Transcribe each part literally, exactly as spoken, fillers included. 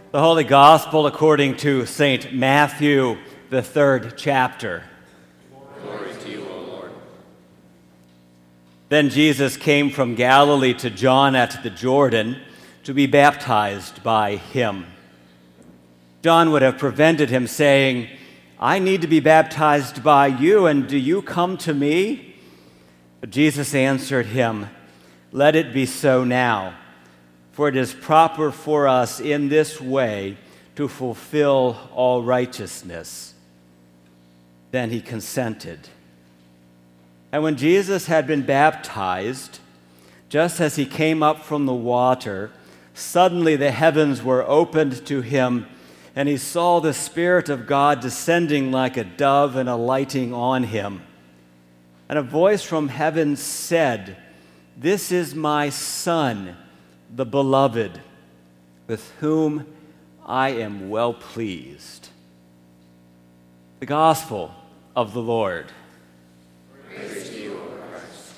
The Holy Gospel according to Saint Matthew, the third chapter. Glory to you, O Lord. Then Jesus came from Galilee to John at the Jordan to be baptized by him. John would have prevented him, saying, "I need to be baptized by you, and do you come to me?" But Jesus answered him, "Let it be so now. For it is proper for us in this way to fulfill all righteousness." Then he consented. And when Jesus had been baptized, just as he came up from the water, suddenly the heavens were opened to him, and he saw the Spirit of God descending like a dove and alighting on him. And a voice from heaven said, "This is my Son, the beloved, with whom I am well pleased." The Gospel of the Lord. Praise to you, O Christ.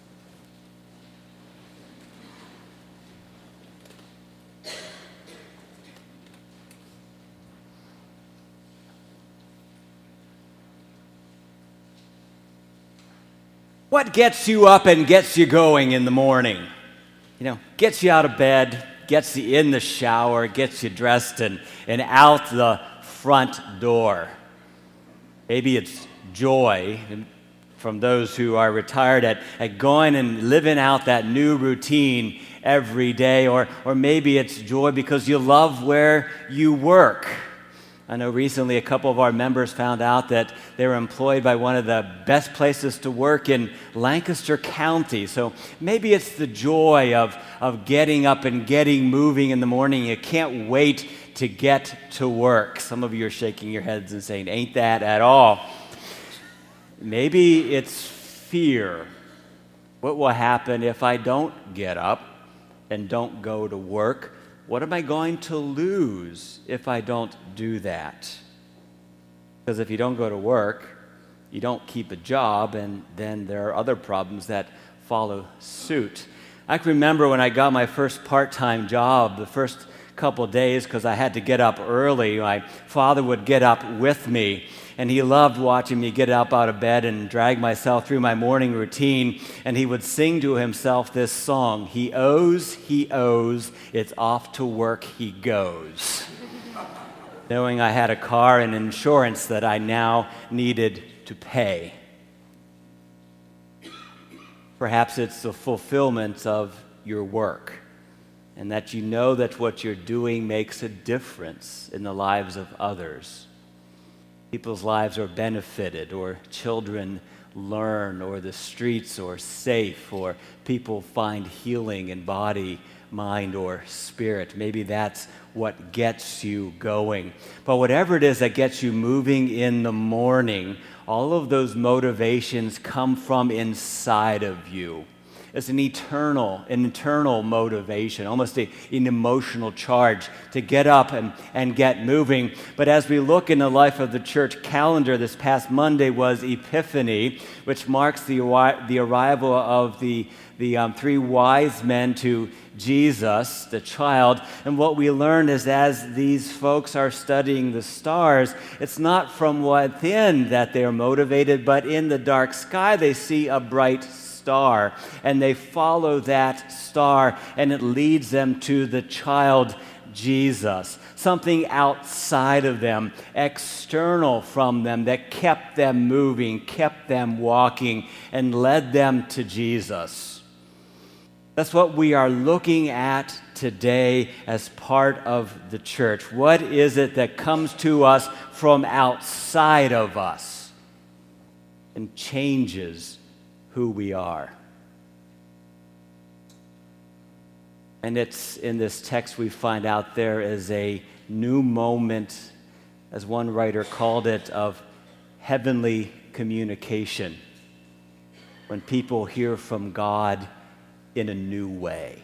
What gets you up and gets you going in the morning? You know, gets you out of bed, gets you in the shower, gets you dressed and, and out the front door. Maybe it's joy from those who are retired at, at going and living out that new routine every day. Or, or maybe it's joy because you love where you work. I know recently a couple of our members found out that they were employed by one of the best places to work in Lancaster County. So maybe it's the joy of, of getting up and getting moving in the morning. You can't wait to get to work. Some of you are shaking your heads and saying, "Ain't that at all?" Maybe it's fear. What will happen if I don't get up and don't go to work? What am I going to lose if I don't do that? Because if you don't go to work, you don't keep a job, and then there are other problems that follow suit. I can remember when I got my first part-time job, the first couple of days, because I had to get up early, my father would get up with me, and he loved watching me get up out of bed and drag myself through my morning routine, and he would sing to himself this song, "He owes, he owes, it's off to work he goes," knowing I had a car and insurance that I now needed to pay. Perhaps it's the fulfillment of your work, and that you know that what you're doing makes a difference in the lives of others. People's lives are benefited, or children learn, or the streets are safe, or people find healing in body, mind, or spirit. Maybe that's what gets you going. But whatever it is that gets you moving in the morning, all of those motivations come from inside of you. It's an eternal, an internal motivation, almost a, an emotional charge to get up and, and get moving. But as we look in the life of the church calendar, this past Monday was Epiphany, which marks the, the arrival of the, the um, three wise men to Jesus, the child. And what we learned is as these folks are studying the stars, it's not from within that they are motivated, but in the dark sky they see a bright star. Star, and they follow that star, and it leads them to the child Jesus, something outside of them, external from them, that kept them moving, kept them walking, and led them to Jesus. That's what we are looking at today as part of the church. What is it that comes to us from outside of us and changes who we are? And it's in this text we find out there is a new moment, as one writer called it, of heavenly communication, when people hear from God in a new way.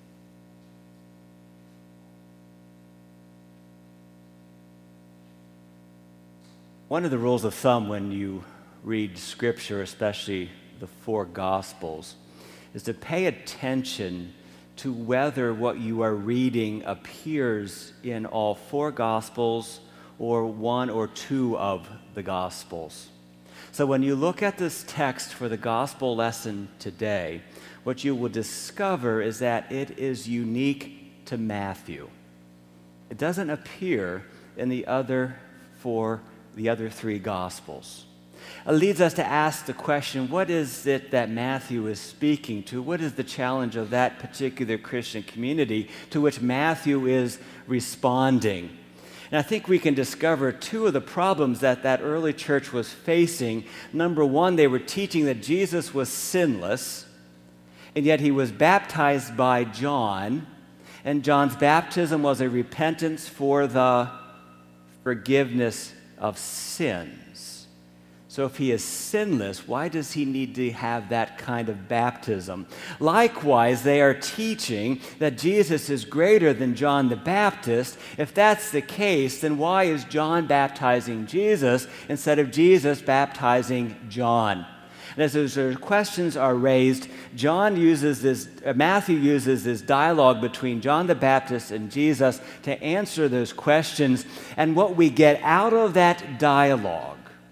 One of the rules of thumb when you read Scripture, especially the four Gospels, is to pay attention to whether what you are reading appears in all four Gospels or one or two of the Gospels. So when you look at this text for the Gospel lesson today, what you will discover is that it is unique to Matthew. It doesn't appear in the other four, the other three Gospels. It leads us to ask the question, what is it that Matthew is speaking to? What is the challenge of that particular Christian community to which Matthew is responding? And I think we can discover two of the problems that that early church was facing. Number one, they were teaching that Jesus was sinless, and yet he was baptized by John, and John's baptism was a repentance for the forgiveness of sins. So if he is sinless, why does he need to have that kind of baptism? Likewise, they are teaching that Jesus is greater than John the Baptist. If that's the case, then why is John baptizing Jesus instead of Jesus baptizing John? And as those questions are raised, John uses this, uh, Matthew uses this dialogue between John the Baptist and Jesus to answer those questions. And what we get out of that dialogue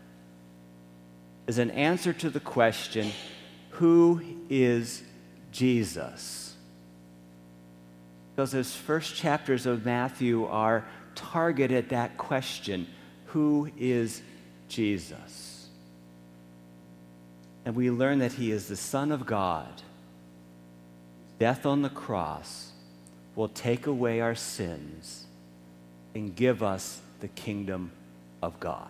is an answer to the question, who is Jesus? Because those first chapters of Matthew are targeted at that question, who is Jesus? And we learn that he is the Son of God. Death on the cross will take away our sins and give us the kingdom of God.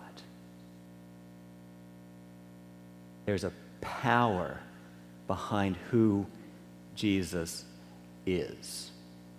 There's a power behind who Jesus is.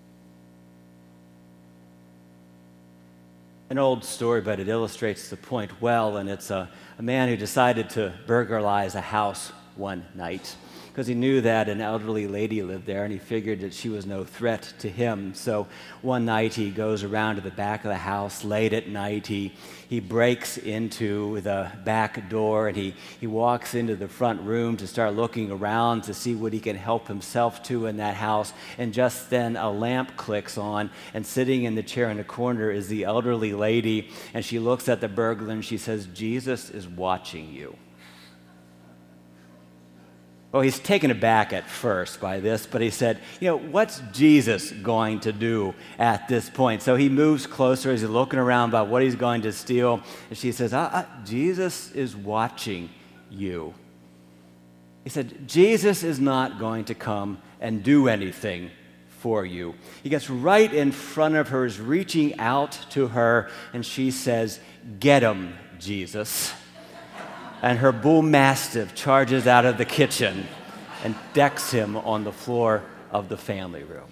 An old story, but it illustrates the point well, and it's a, a man who decided to burglarize a house one night because he knew that an elderly lady lived there, and he figured that she was no threat to him. So one night he goes around to the back of the house late at night. He he breaks into the back door, and he, he walks into the front room to start looking around to see what he can help himself to in that house. And just then a lamp clicks on, and sitting in the chair in the corner is the elderly lady, and she looks at the burglar and she says, "Jesus is watching you." Well, he's taken aback at first by this, but he said, you know, what's Jesus going to do at this point? So he moves closer as he's looking around about what he's going to steal. And she says, uh, uh, Jesus is watching you. He said, Jesus is not going to come and do anything for you. He gets right in front of her, is reaching out to her, and she says, "Get him, Jesus." And her bull mastiff charges out of the kitchen and decks him on the floor of the family room.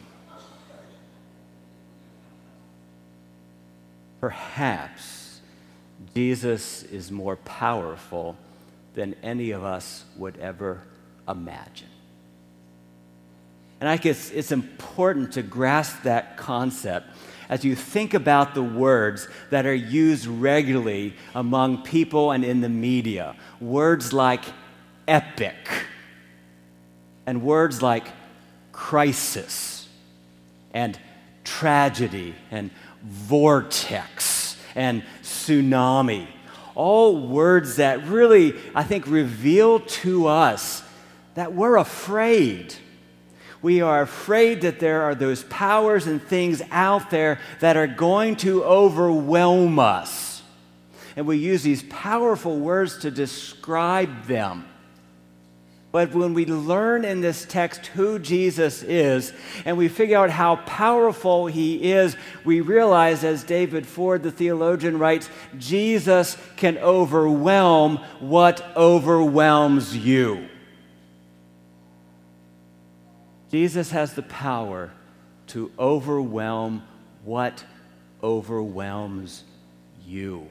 Perhaps Jesus is more powerful than any of us would ever imagine. And I guess it's important to grasp that concept as you think about the words that are used regularly among people and in the media. Words like epic, and words like crisis, and tragedy, and vortex, and tsunami. All words that really, I think, reveal to us that we're afraid. We are afraid that there are those powers and things out there that are going to overwhelm us. And we use these powerful words to describe them. But when we learn in this text who Jesus is, and we figure out how powerful he is, we realize, as David Ford, the theologian, writes, Jesus can overwhelm what overwhelms you. Jesus has the power to overwhelm what overwhelms you.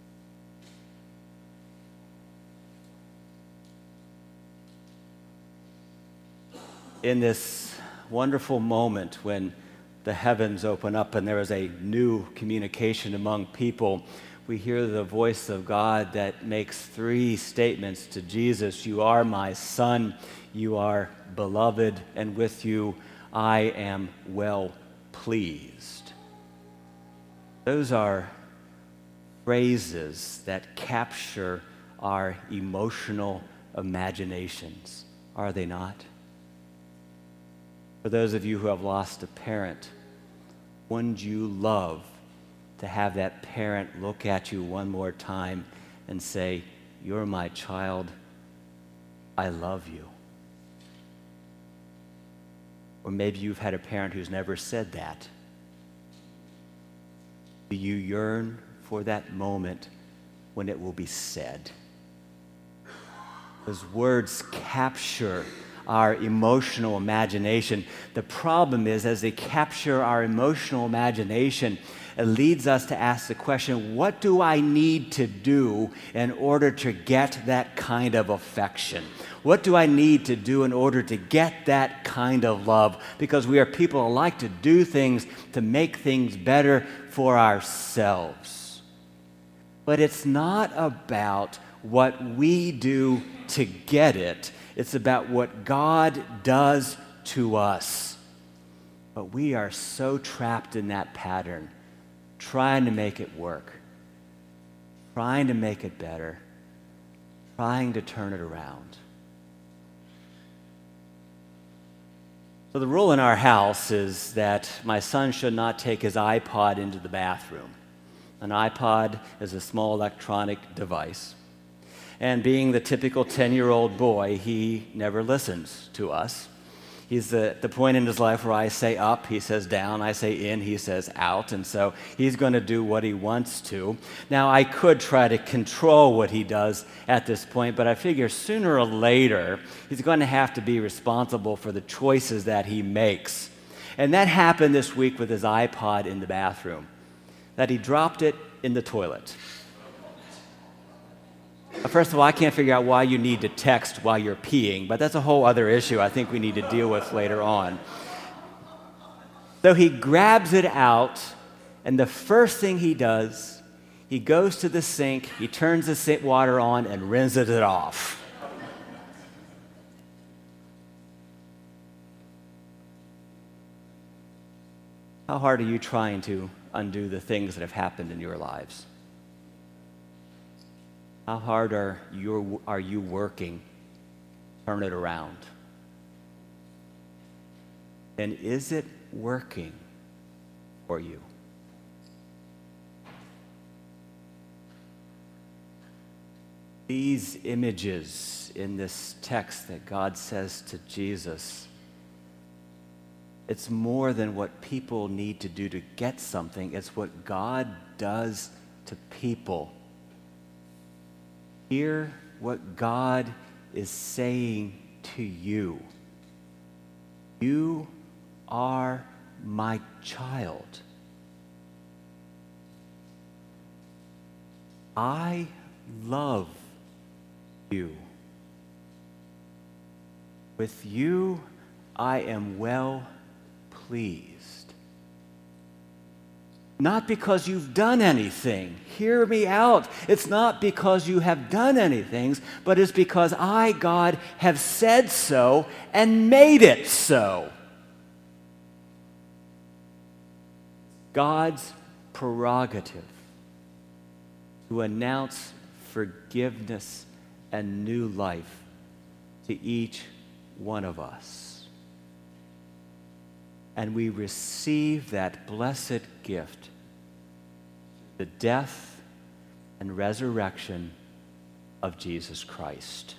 In this wonderful moment when the heavens open up and there is a new communication among people, we hear the voice of God that makes three statements to Jesus. You are my son, you are beloved, and with you I am well pleased. Those are phrases that capture our emotional imaginations, are they not? For those of you who have lost a parent, wouldn't you love to have that parent look at you one more time and say, "You're my child, I love you"? Or maybe you've had a parent who's never said that. Do you yearn for that moment when it will be said? Those words capture our emotional imagination. The problem is, as they capture our emotional imagination, it leads us to ask the question, what do I need to do in order to get that kind of affection? What do I need to do in order to get that kind of love? Because we are people who like to do things to make things better for ourselves. But it's not about what we do to get it. It's about what God does to us. But we are so trapped in that pattern, trying to make it work, trying to make it better, trying to turn it around. So the rule in our house is that my son should not take his iPod into the bathroom. An iPod is a small electronic device. And being the typical ten-year-old boy, he never listens to us. He's at the point in his life where I say up, he says down, I say in, he says out, and so he's going to do what he wants to. Now, I could try to control what he does at this point, but I figure sooner or later, he's going to have to be responsible for the choices that he makes. And that happened this week with his iPod in the bathroom, that he dropped it in the toilet. First of all, I can't figure out why you need to text while you're peeing, but that's a whole other issue I think we need to deal with later on. So he grabs it out, and the first thing he does, he goes to the sink, he turns the sink water on, and rinses it off. How hard are you trying to undo the things that have happened in your lives? How hard are you, are you working to turn it around? And is it working for you? These images in this text that God says to Jesus, it's more than what people need to do to get something. It's what God does to people. Hear what God is saying to you. You are my child. I love you. With you, I am well pleased. Not because you've done anything. Hear me out. It's not because you have done anything, but it's because I, God, have said so and made it so. God's prerogative to announce forgiveness and new life to each one of us. And we receive that blessed gift, the death and resurrection of Jesus Christ.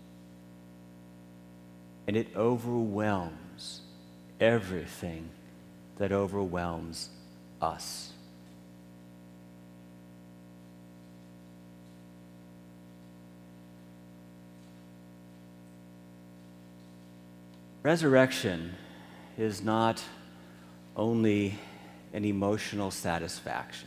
And it overwhelms everything that overwhelms us. Resurrection is not only an emotional satisfaction.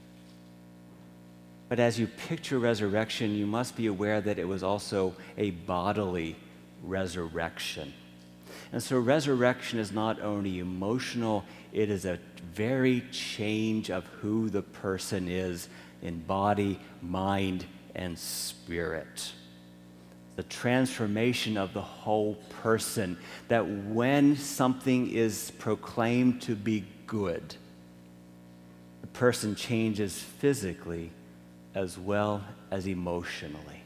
But as you picture resurrection, you must be aware that it was also a bodily resurrection. And so resurrection is not only emotional, it is a very change of who the person is in body, mind, and spirit. the transformation of the whole person, that when something is proclaimed to be good, the person changes physically as well as emotionally.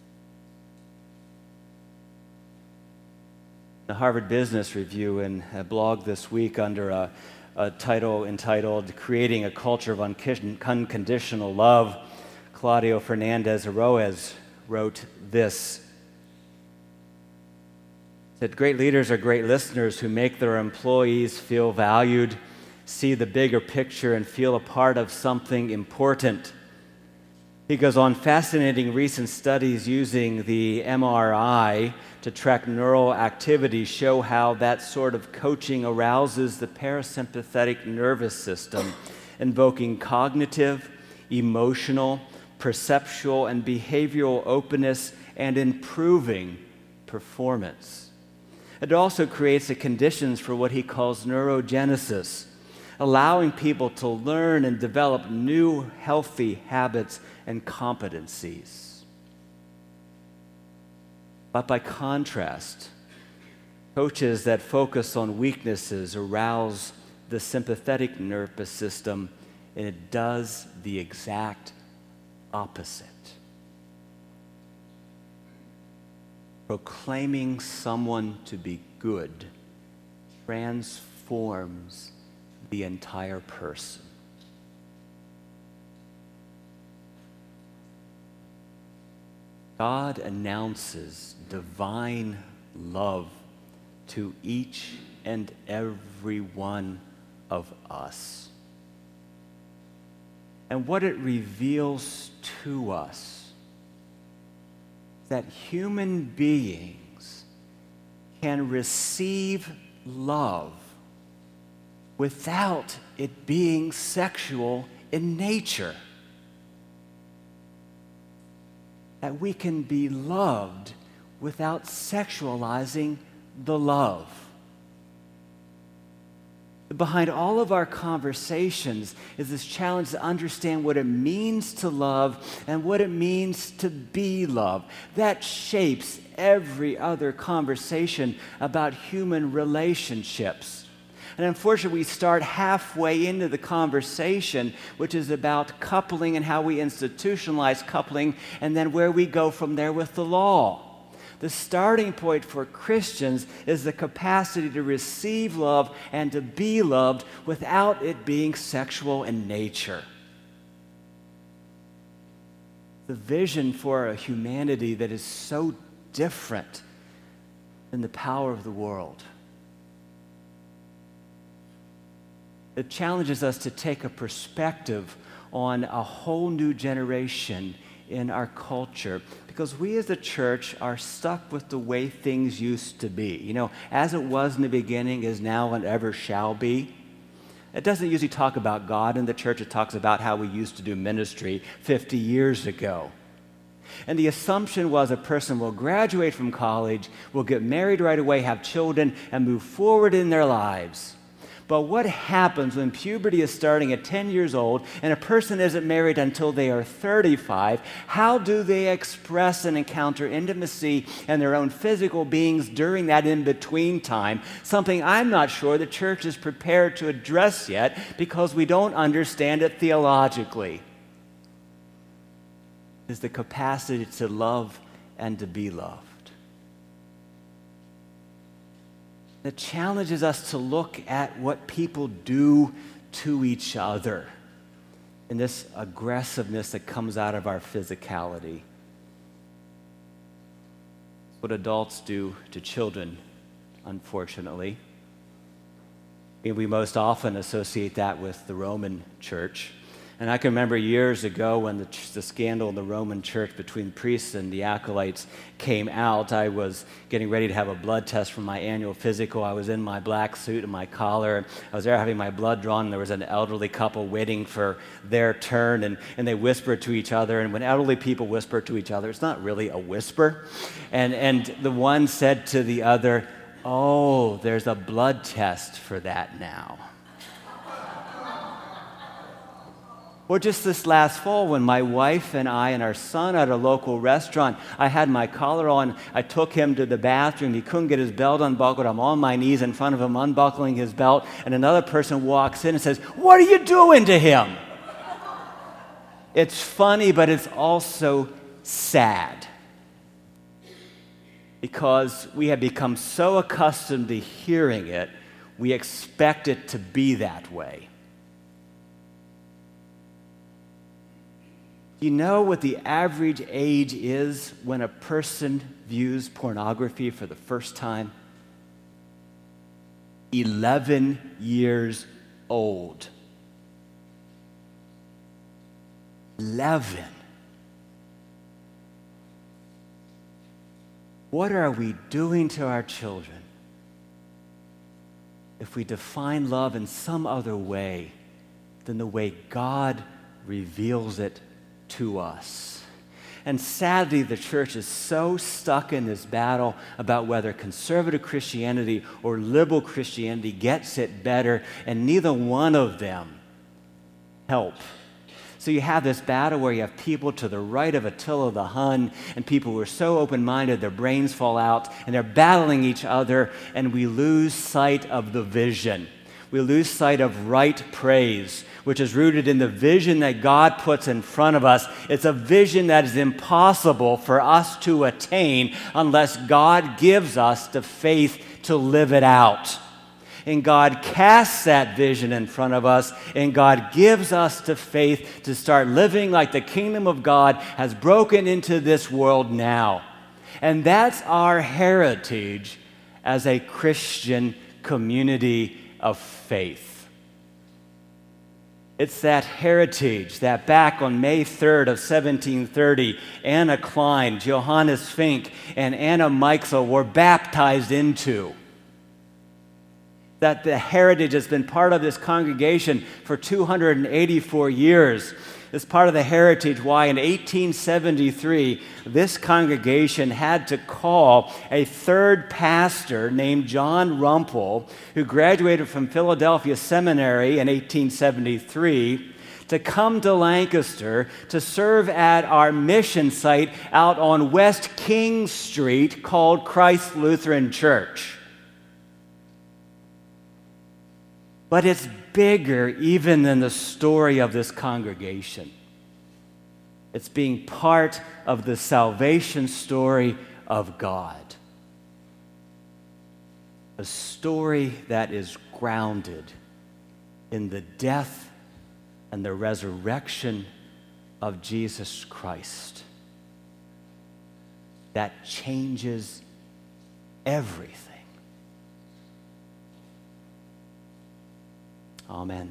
The Harvard Business Review, in a blog this week under a, a title entitled Creating a Culture of Uncon- Unconditional Love, Claudio Fernandez Aroez wrote this. That great leaders are great listeners who make their employees feel valued, see the bigger picture, and feel a part of something important. He goes on, fascinating recent studies using the M R I to track neural activity show how that sort of coaching arouses the parasympathetic nervous system, invoking cognitive, emotional, perceptual, and behavioral openness and improving performance. It also creates the conditions for what he calls neurogenesis, allowing people to learn and develop new healthy habits and competencies. But by contrast, coaches that focus on weaknesses arouse the sympathetic nervous system, and it does the exact opposite. Proclaiming someone to be good transforms the entire person. God announces divine love to each and every one of us. And what it reveals to us that human beings can receive love without it being sexual in nature. That we can be loved without sexualizing the love. Behind all of our conversations is this challenge to understand what it means to love and what it means to be loved. That shapes every other conversation about human relationships. And unfortunately, we start halfway into the conversation, which is about coupling and how we institutionalize coupling, and then where we go from there with the law. The starting point for Christians is the capacity to receive love and to be loved without it being sexual in nature. The vision for a humanity that is so different than the power of the world. It challenges us to take a perspective on a whole new generation in our culture, because we as a church are stuck with the way things used to be. You know, as it was in the beginning, is now, and ever shall be. It doesn't usually talk about God in the church. It talks about how we used to do ministry fifty years ago. And the assumption was a person will graduate from college, will get married right away, have children, and move forward in their lives. But what happens when puberty is starting at ten years old and a person isn't married until they are thirty-five? How do they express and encounter intimacy and their own physical beings during that in-between time? Something I'm not sure the church is prepared to address yet because we don't understand it theologically. Is the capacity to love and to be loved. It challenges us to look at what people do to each other and this aggressiveness that comes out of our physicality. What adults do to children, unfortunately. And we most often associate that with the Roman Church. And I can remember years ago when the, the scandal in the Roman Church between priests and the acolytes came out. I was getting ready to have a blood test for my annual physical. I was in my black suit and my collar. I was there having my blood drawn, and there was an elderly couple waiting for their turn, and, and they whispered to each other. And when elderly people whisper to each other, it's not really a whisper. And, and the one said to the other, "Oh, there's a blood test for that now." Or just this last fall when my wife and I and our son at a local restaurant, I had my collar on, I took him to the bathroom, he couldn't get his belt unbuckled, I'm on my knees in front of him unbuckling his belt, and another person walks in and says, "What are you doing to him?" It's funny, but it's also sad. Because we have become so accustomed to hearing it, we expect it to be that way. You know what the average age is when a person views pornography for the first time? eleven years old. eleven. What are we doing to our children if we define love in some other way than the way God reveals it to us? And sadly, the church is so stuck in this battle about whether conservative Christianity or liberal Christianity gets it better, and neither one of them help. So you have this battle where you have people to the right of Attila the Hun and people who are so open-minded their brains fall out, and they're battling each other, and we lose sight of the vision. We lose sight of right praise, which is rooted in the vision that God puts in front of us. It's a vision that is impossible for us to attain unless God gives us the faith to live it out. And God casts that vision in front of us, and God gives us the faith to start living like the kingdom of God has broken into this world now. And that's our heritage as a Christian community of faith. It's that heritage that back on May third of seventeen thirty, Anna Klein, Johannes Fink, and Anna Meixel were baptized into. That the heritage has been part of this congregation for two hundred eighty-four years. It's part of the heritage why in eighteen seventy-three, this congregation had to call a third pastor named John Rumpel, who graduated from Philadelphia Seminary in eighteen seventy-three, to come to Lancaster to serve at our mission site out on West King Street called Christ Lutheran Church. But it's bigger even than the story of this congregation. It's being part of the salvation story of God. A story that is grounded in the death and the resurrection of Jesus Christ. That changes everything. Amen.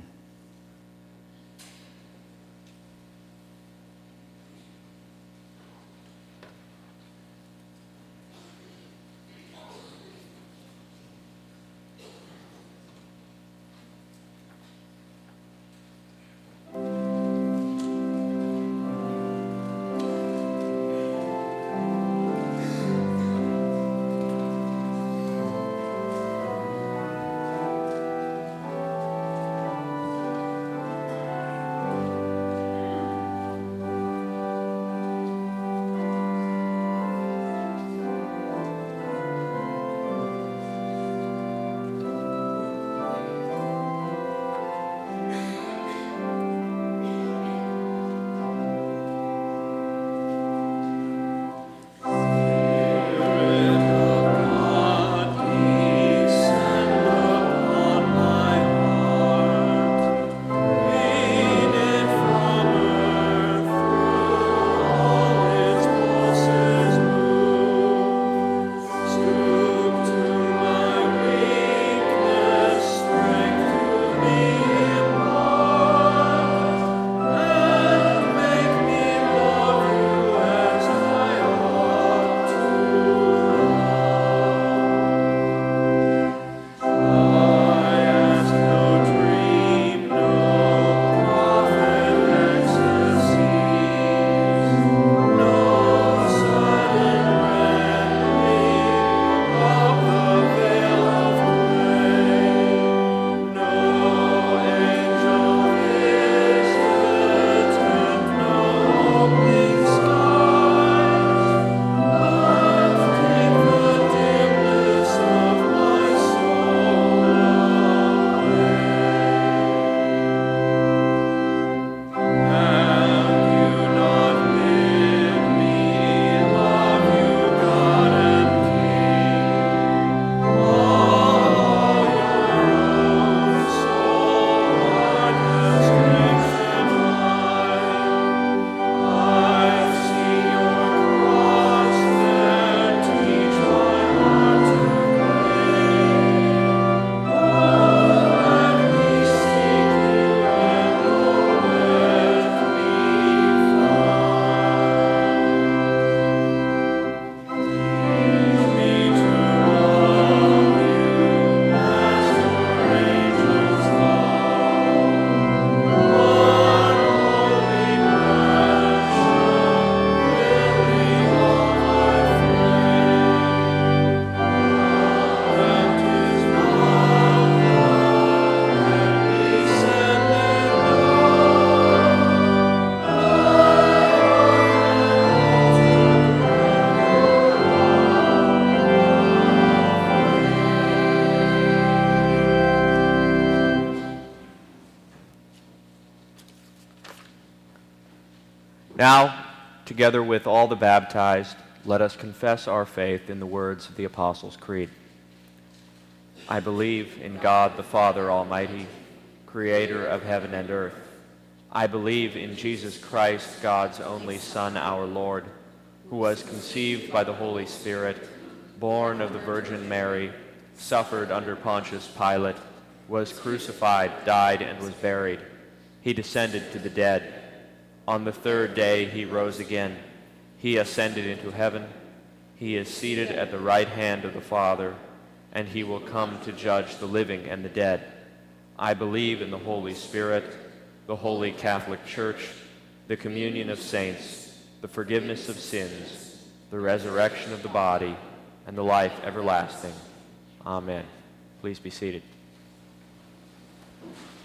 Now, together with all the baptized, let us confess our faith in the words of the Apostles' Creed. I believe in God the Father Almighty, creator of heaven and earth. I believe in Jesus Christ, God's only Son, our Lord, who was conceived by the Holy Spirit, born of the Virgin Mary, suffered under Pontius Pilate, was crucified, died, and was buried. He descended to the dead. On the third day he rose again. He ascended into heaven. He is seated at the right hand of the Father, and he will come to judge the living and the dead. I believe in the Holy Spirit, the Holy Catholic Church, the communion of saints, the forgiveness of sins, the resurrection of the body, and the life everlasting. Amen. Please be seated.